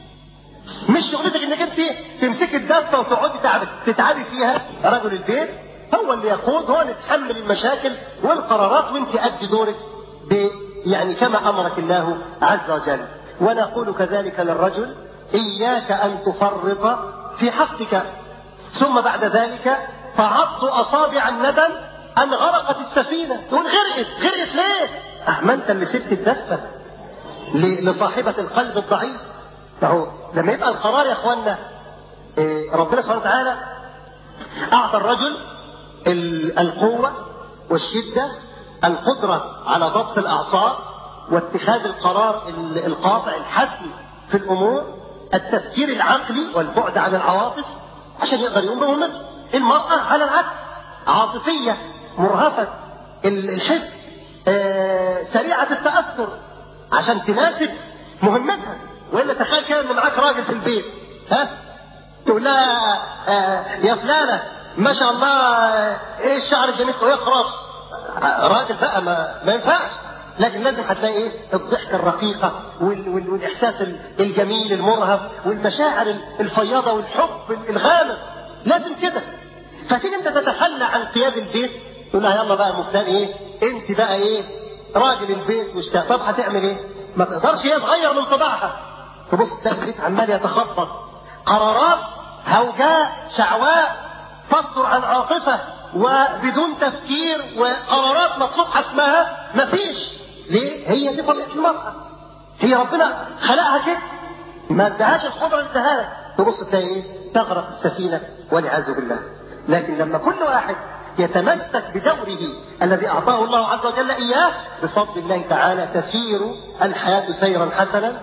مش شغلتك انك انت تمسكي الدفة وتقعدي تتعبي فيها. رجل البيت هو اللي يقود، هو اللي يتحمل المشاكل والقرارات، وانت أدي دورك يعني كما أمرك الله عز وجل. ونقول كذلك للرجل: إياك أن تفرط في حقك. ثم بعد ذلك تعض أصابع الندم أن غرقت السفينة. تقول غرقت ليه؟ ما أنت اللي سبت الدفة لصاحبة القلب الضعيف. فهو لما يبقى القرار يا أخوانا، ربنا سبحانه وتعالى أعطى الرجل القوة والشدة، القدرة على ضبط الأعصاب واتخاذ القرار القاطع الحسم في الأمور، التفكير العقلي والبعد عن العواطف عشان يقدر يقوم بمهمته. المرأة على العكس عاطفية، مرهفة الحس، سريعة التأثر عشان تناسب مهمتها. وإلا تخيل كده إن معاك راجل في البيت، تقول لها يا فلانة ما شاء الله إيه الشعر الجميل ويخرص. راجل بقى ما ينفعش. لكن لازم هتلاقي ايه؟ الضحكه الرقيقه والاحساس الجميل المرهف والمشاعر الفياضه والحب الغامر. لازم كده. فتيجي انت تتخلى عن قياد البيت، تقول لها يلا بقى مفتان ايه؟ انت بقى ايه؟ راجل البيت واشتاق. طب هتعمل ايه؟ ما تقدرش هي تغير من طباعها. تبص تلاقي البيت عمال يتخبط، قرارات هوجاء شعواء تصدر عن عاطفه وبدون تفكير، وقرارات مطلوب حسمها مفيش. ليه؟ هي دي طبيعة المرأة، هي ربنا خلقها كده، ما ادهاش القدرة اللي ادهاها. تبص تلاقي ايه؟ تغرق السفينة والعياذ بالله. لكن لما كل واحد يتمسك بدوره الذي أعطاه الله عز وجل إياه، بفضل الله تعالى تسير الحياة سيرا حسنا،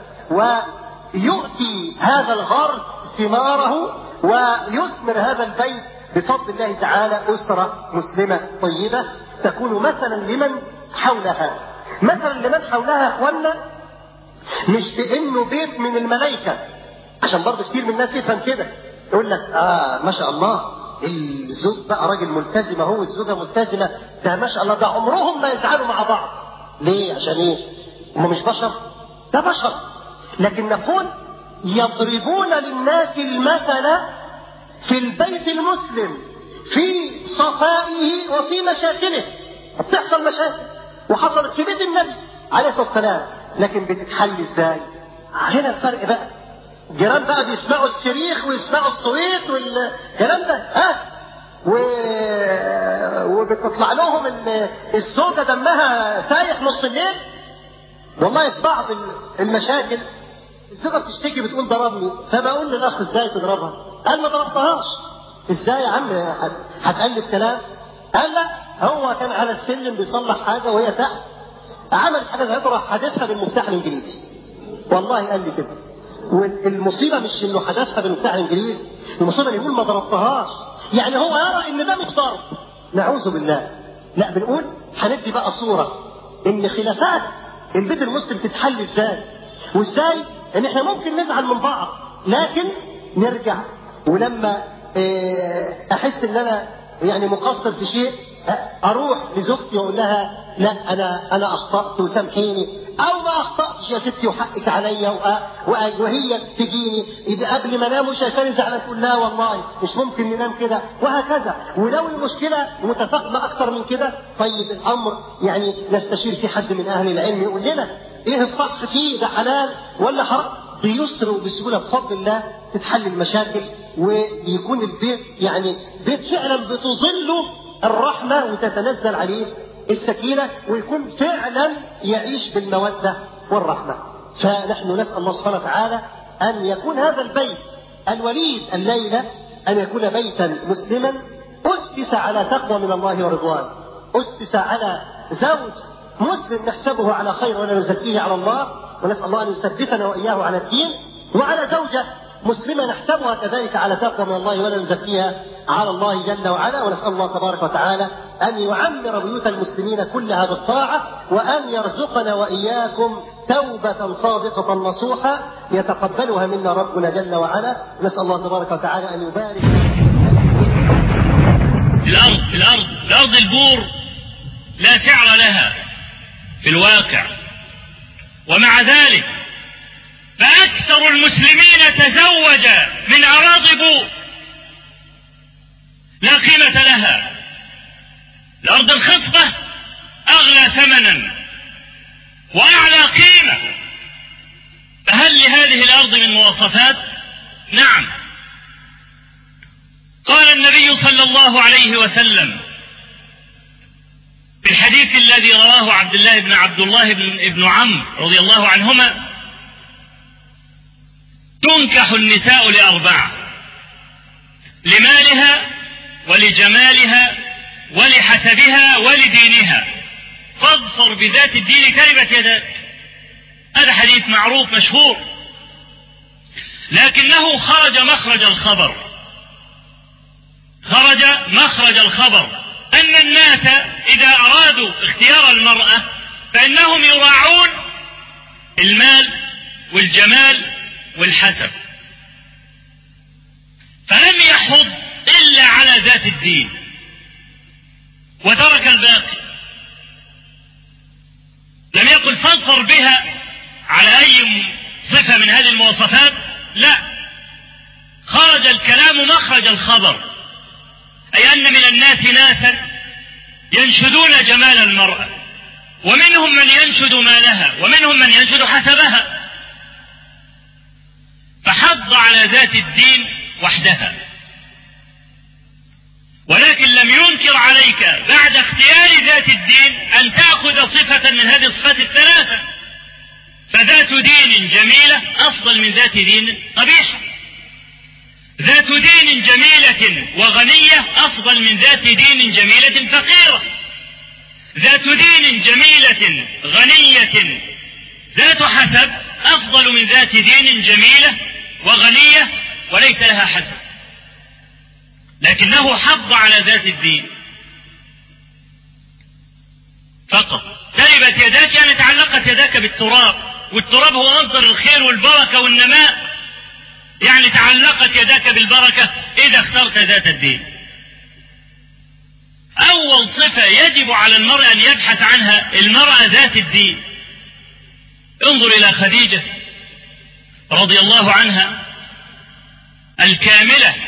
ويؤتي هذا الغرس ثماره، ويثمر هذا البيت بفضل الله تعالى أسرة مسلمة طيبة تكون مثلا لمن حولها. مثلا لمن حولها يا اخوانا، مش بانه بيت من الملائكة، عشان برضه كتير من الناس يفهم كده، يقول لك ما شاء الله الزوج بقى راجل ملتزم، هو الزوجة ملتزمة، ده ما شاء الله ده عمرهم ما يزعلوا مع بعض. ليه؟ عشان ايه؟ هم مش بشر؟ ده بشر. لكن نقول يضربون للناس المثل في البيت المسلم في صفائه وفي مشاكله. بتحصل مشاكل وحصلت في بيت النبي عليه الصلاة والسلام، لكن بتتحل ازاي؟ هنا الفرق بقى. جيران بقى بيسمعوا الصريخ ويسمعوا الصويت والكلام ده، وبتطلع لهم الزوجة دمها سايح نص الليل، والله في بعض المشاكل الزوجة بتشتكي بتقول ضربني، فبقول للأخ ازاي تضربها؟ قال ما ضربتهاش. ازاي يا عم هتألف كلام؟ قال لا، هو كان على السلم بيصلح حاجة وهي تحت، عمل حاجة زي راح حدثها بالمفتاح الإنجليزي. والله قال لي كده. والمصيبة مش إنه حدثها بالمفتاح الإنجليزي، المصيبة يقول ما ضربتهاش، يعني هو يرى إن ده مش ضرب. نعوذ بالله. لا، بنقول هندي بقى صورة إن خلافات البيت المسلم تتحل إزاي، وإزاي إن إحنا ممكن نزعل من بعض لكن نرجع. ولما أحس إن أنا يعني مقصر في شيء أروح لزوجتي وأقول لها لا أنا أخطأت وسامحيني، أو ما أخطأتش يا ستي وحقك عليا، وهي تجيني إذا قبل ما أنام وشايفاني زعلان تقول لا والله مش ممكن ننام كده، وهكذا. ولو المشكلة متفاقمة أكثر من كده، طيب الأمر يعني نستشير في حد من أهل العلم يقول لنا إيه الصح فيه، ده حلال ولا حرام، بيسر وبسهولة بفضل الله تتحل المشاكل، ويكون البيت يعني بيت فعلا بتظله الرحمة وتتنزل عليه السكينة، ويكون فعلا يعيش بالمودة والرحمة. فنحن نسأل الله سبحانه وتعالى أن يكون هذا البيت الوليد الليلة أن يكون بيتا مسلما أسس على تقوى من الله ورضوان، أسس على زوج مسلم نحسبه على خير ولا نزكيه على الله، ونسأل الله أن يثبتنا وإياه على الدين، وعلى زوجة مسلمة نحسبها كذلك على تقوى من الله ولا نزكيها على الله جل وعلا. ونسأل الله تبارك وتعالى أن يعمر بيوت المسلمين كلها بالطاعة، وأن يرزقنا وإياكم توبة صادقة نصوحة يتقبلها منا ربنا جل وعلا. نسأل الله تبارك وتعالى أن يبارك
الأرض البور لا سعر لها في الواقع، ومع ذلك فأكثر المسلمين تزوج من أراضي بور لا قيمة لها. الأرض الخصبة أغلى ثمنا وأعلى قيمة، فهل لهذه الأرض من مواصفات؟ نعم. قال النبي صلى الله عليه وسلم في الحديث الذي رواه عبد الله بن عمرو رضي الله عنهما: تنكح النساء لأربعة: لمالها ولجمالها ولحسبها ولدينها، فاظفر بذات الدين تربت يداك. هذا حديث معروف مشهور، لكنه خرج مخرج الخبر أن الناس إذا أرادوا اختيار المرأة فإنهم يراعون المال والجمال والحسب، فلم يحض إلا على ذات الدين وترك الباقي. لم يقل فاظفر بها على أي صفة من هذه المواصفات، لا، خرج الكلام مخرج الخبر، أي أن من الناس ناسا ينشدون جمال المرأة، ومنهم من ينشد مالها، ومنهم من ينشد حسبها، فحض على ذات الدين وحدها. ولكن لم ينكر عليك بعد اختيار ذات الدين أن تأخذ صفة من هذه الصفات الثلاثة، فذات دين جميلة أفضل من ذات دين قبيحة، ذات دين جميلة وغنية أفضل من ذات دين جميلة فقيرة، ذات دين جميلة غنية ذات حسب أفضل من ذات دين جميلة وغنية وليس لها حسب، لكنه حض على ذات الدين فقط. تربت يداك يعني تعلقت يداك بالتراب، والتراب هو مصدر الخير والبركة والنماء، يعني تعلقت يداك بالبركة إذا اخترت ذات الدين. أول صفة يجب على المرء أن يبحث عنها المرأة ذات الدين. انظر إلى خديجة رضي الله عنها الكاملة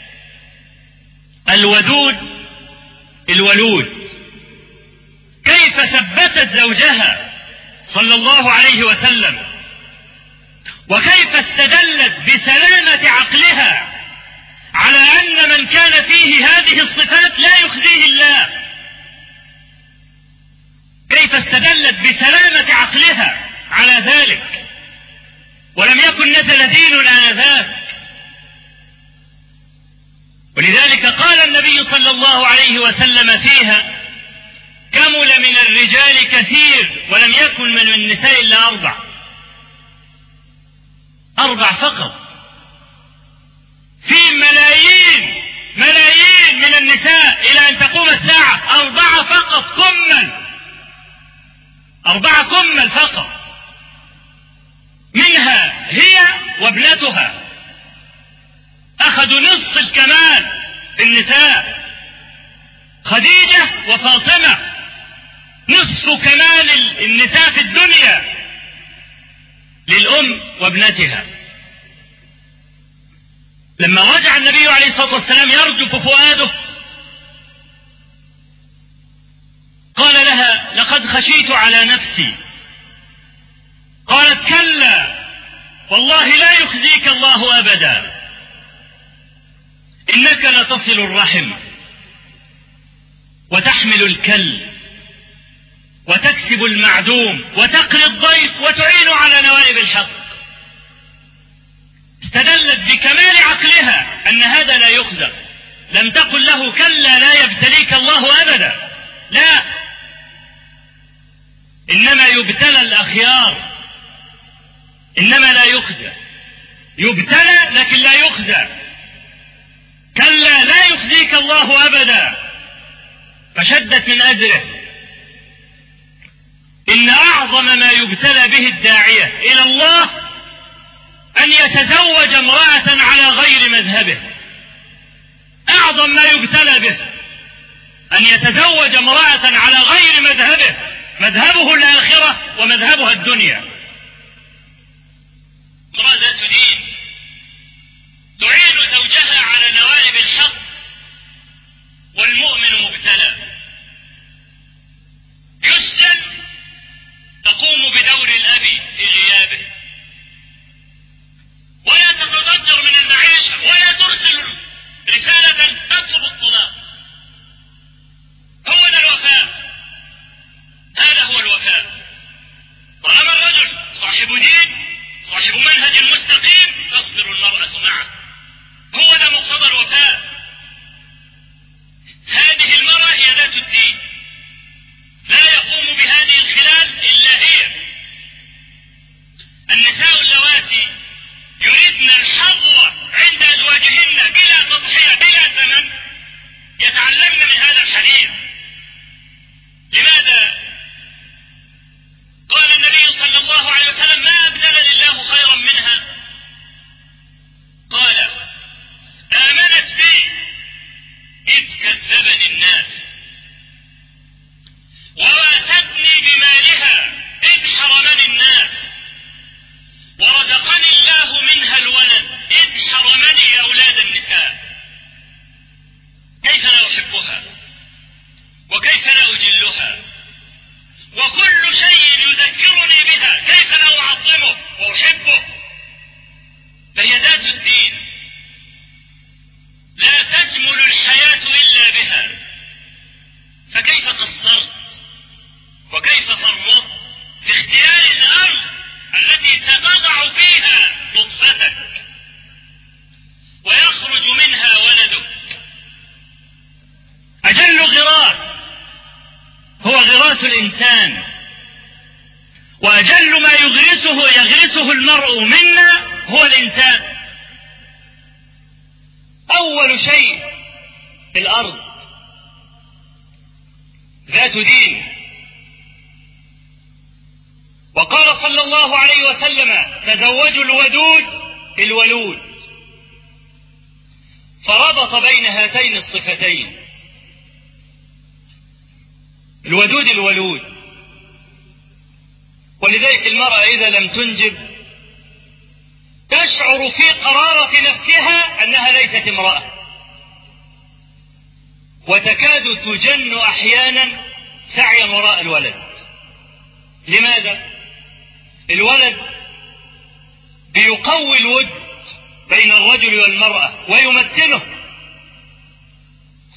الودود الولود، كيف ثبتت زوجها صلى الله عليه وسلم، وكيف استدلت بسلامة عقلها على أن من كان فيه هذه الصفات لا يخزيه الله. كيف استدلت بسلامة عقلها على ذلك، ولم يكن نزل دين آنذاك. ولذلك قال النبي صلى الله عليه وسلم فيها: كمل من الرجال كثير ولم يكن من النساء إلا 4 فقط. في ملايين من النساء إلى أن تقوم الساعة، 4 فقط كمل، 4 كمل فقط، منها هي وابنتها أخذوا نصف الكمال في النساء، خديجة وفاطمة نصف كمال النساء في الدنيا للأم وابنتها. لما رجع النبي عليه الصلاة والسلام يرجف فؤاده قال لها: لقد خشيت على نفسي. قالت: كلا والله لا يخزيك الله أبدا، إنك لتصل الرحم وتحمل الكل وتكسب المعدوم وتقري الضيف وتعين على نوائب الحق. استدلت بكمال عقلها أن هذا لا يخزى. لم تقل له: كلا لا يبتليك الله أبدا، لا، إنما يبتلى الأخيار، إنما لا يخزى. يبتلى لكن لا يخزى. كلا لا يخزيك الله أبدا. فشدت من أجره. إن أعظم ما يبتلى به الداعية إلى الله أن يتزوج امرأة على غير مذهبه. أعظم ما يبتلى به أن يتزوج امرأة على غير مذهبه، مذهبه الآخرة ومذهبها الدنيا. امرأة ذات دين تعين زوجها على نوائب الحق، والمؤمن مبتلى يسجن، تقوم بدور الأب في غيابه، ولا تتضجر من المعيشة، ولا ترسل رسالة تطلب الطلاق. هو ده الوفاء، هذا هو الوفاء. طالما الرجل صاحب دين صاحب منهج مستقيم تصبر المرأة معه، هو ده مقتضى الوفاء. هذه المرأة هي ذات الدين، لا يقوم بهذه الخلال إلا هي. النساء اللواتي يريدن الحظوة عند أزواجهن بلا تضحية بلا ثمن يتعلمن من هذا الحديث. لماذا؟ قال النبي صلى الله عليه وسلم: ما أبدلني الله خيرا منها. قال: آمنت بي إذ كذبني الناس، وواستني بمالها إذ حرمني الناس، ورزقني الله منها الولد إذ حرمني أولاد النساء. كيف لا أحبها وكيف لا أجلها، وكل شيء يذكرني بها كيف لا أعظمه وأحبه. فهي ذات الدين، لا تجمل الحياة إلا بها. فكيف قصرت وكيف فرطت في اختيار الأرض التي ستضع فيها نطفتك ويخرج منها ولدك. أجل غراس هو غراس الإنسان، وأجل ما يغرسه المرء منا هو الإنسان. أول شيء في الأرض ذات دين. وقال صلى الله عليه وسلم: تزوجوا الودود الولود. فربط بين هاتين الصفتين، الودود الولود. ولذلك المرأة إذا لم تنجب تشعر في قرارة نفسها أنها ليست امرأة، وتكاد تجن أحيانا سعيا وراء الولد. لماذا؟ الولد بيقوي الود بين الرجل والمرأة ويمتنه.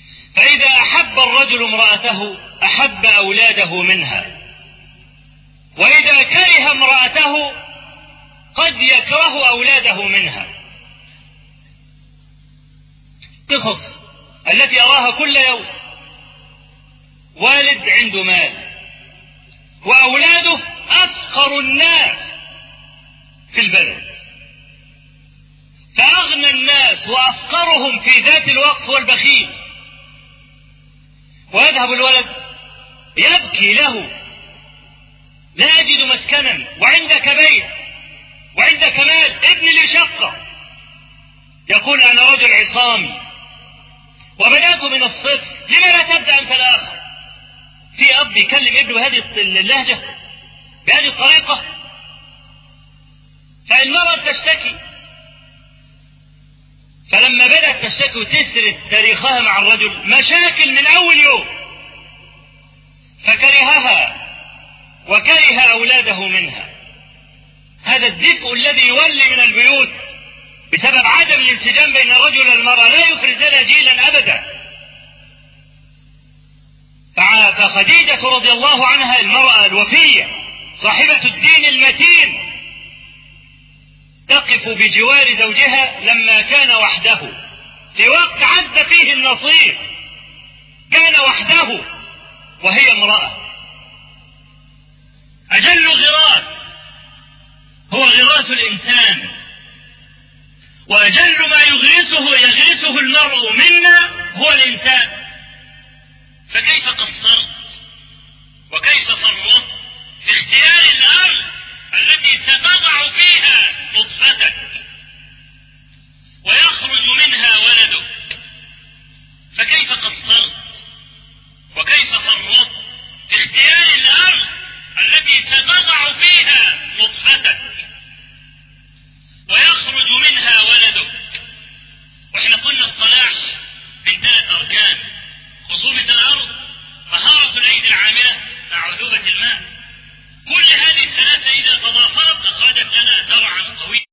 فإذا أحب الرجل امرأته أحب أولاده منها، وإذا كره امرأته قد يكره أولاده منها. قصص التي أراها كل يوم: والد عنده مال وأولاده أفقر الناس في البلد، فأغنى الناس وأفقرهم في ذات الوقت هو البخيل، ويذهب الولد يبكي له: لا أجد مسكنا وعندك بيت وعندك مال، ابن لي شقة. يقول: أنا رجل عصامي وبدأت من الصفر، لما لا تبدأ أنت الآخر؟ في أب يكلم ابنه بهذه اللهجة بهذه الطريقة؟ فالمرأة تشتكي، فلما بدأت تشتكي وتسرد تاريخها مع الرجل مشاكل من أول يوم، فكرهها وكره أولاده منها. هذا الدفء الذي يولي من البيوت بسبب عدم الانسجام بين الرجل والمرأة لا يخرج لنا جيلا أبدا. فخديجة رضي الله عنها المرأة الوفية صاحبة الدين المتين تقف بجوار زوجها لما كان وحده في وقت عز فيه النصير، كان وحده وهي امرأة. أجل غراس هو غراس الإنسان، وأجل ما يغرسه المرء منا هو الإنسان. فكيف قصرت وكيف فرطت في اختيار الأرض التي ستضع فيها نطفتك ويخرج منها ولدك؟ فكيف قصرت وكيف فرطت في اختيار الأرض التي ستضع فيها نطفتك ويخرج منها ولدك؟ واحنا قلنا الصلاح من 3 أركان: خصوبة الأرض، طهارة الأيدي العاملة مع عذوبة الماء. كل هذه الثلاثة إذا تضافرت أخرجت لنا زرعا قويا.